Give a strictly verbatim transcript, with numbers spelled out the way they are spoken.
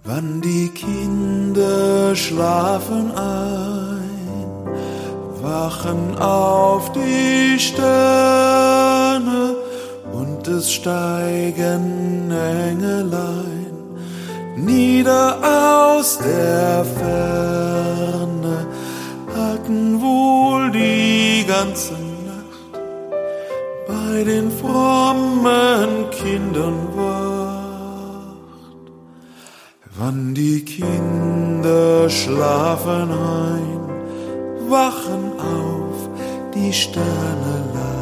Wann die Kinder schlafen ein, wachen auf die Sterne und es steigen Engelein nieder aus der Ferne, halten wohl die ganze Nacht bei den frommen Kindern wacht. Wann die Kinder schlafen ein, wachen auf die Sterne